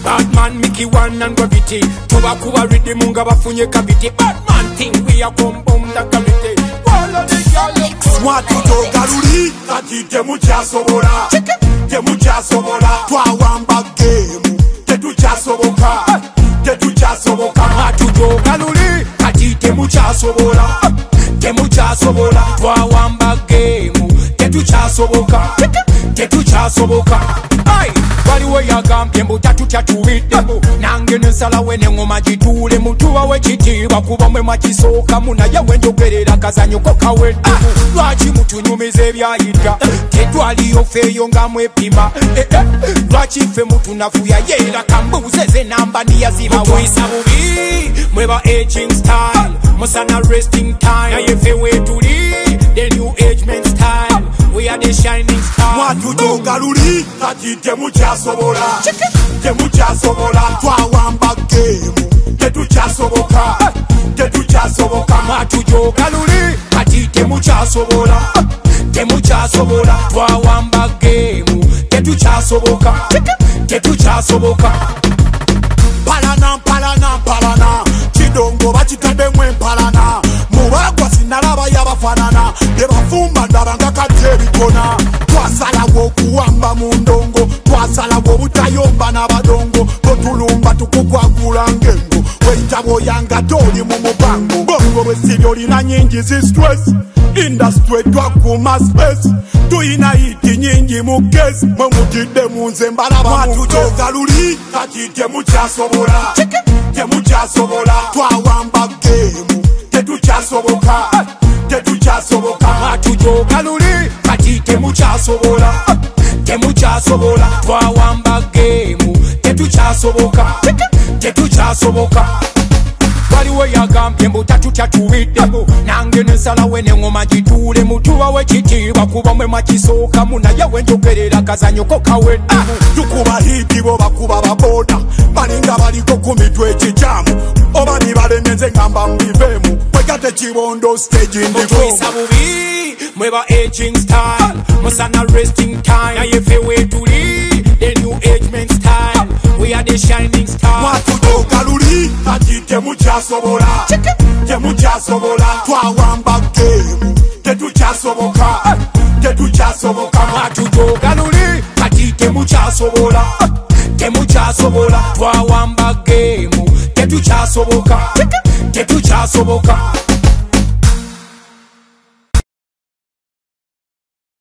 Batman, Mickey One and Gravity. Tuba kuba rhythm nga bafunye cavity. Batman thing we a come boom the cavity. Smart to galuri, kati temucha sobola. Temucha sobola, twawamba game. Tetucha soboka, tetucha soboka. Matujo galuri, kati temucha sobola. Temucha sobola, twawamba game. Tetucha soboka, tetucha soboka. Ay, waliwo yagambye mbu tatutya tubiddemu nange nensala we nengoma gituule mutuba wekitiibwa kuba mwe mwakisookamu naye wenjogerera kazanyuko kaweddemu lwaki mutunyumiza ebyayita tetwaliyo feeyo nga mwepima lwaki ffe mutunafuya yeera kambuuze ze namba niyazibawaisa bubi mweba aging style musana resting time naye ffe wetuli the new age men style we are the shining star. Mwatujo galuri, kati temucha sobola. Temucha sobola, twawamba game. Tetucha soboka, tetucha soboka. Mwatujo galuri, kati temucha sobola. Temucha sobola, twawamba game. Tetucha soboka, tetucha soboka. Palana, palana, palana. Chidongo bachitade mwe palana. Muwagwa sinalaba yabafanana. Debafumba ndabanga katerikona. Twasala wokuwamba mundongo. Twasala wobutayomba n'abadongo. Botulumba tukukwagula ngengo. Weitabo yanga toli mu mubango. Bongo bwesibyo lina nyingi zi stress. Industry twakuma space. Tuyina hiti nyingi mu case. Mwe mutidde munze mbalaba mwatujo galuri. Kati temucha sobola. Temucha sobola. Twawamba game. Tetucha soboka. Tetucha soboka. Mwatujo galuri, kati temucha sobola. Temucha sobola, twawamba game. Tetucha soboka, tetucha soboka. Waliwo yagambye mbu tatutya tubiddemu nange nensala we nengoma gituule mutuba wekitiibwa kuba mwe mwakisookamu naye wenjogerera kazanyuko kaweddemu tukuba hiti bo bakuba baboda balinga baliko ku mitwe ekikyamu oba nibalemeze ngamba mbivemu wegate kibondo stage ndikoisa bubi mweba aging style musana resting time naye ffe wetuli the new age men style we are the shining star. Mwatujo galuri, kati temucha sobola. Temucha sobola, twawamba game. Tetucha soboka, tetucha soboka. Mwatujo galuri, kati temucha sobola. Temucha sobola, twawamba game. Tetucha soboka, tetucha soboka.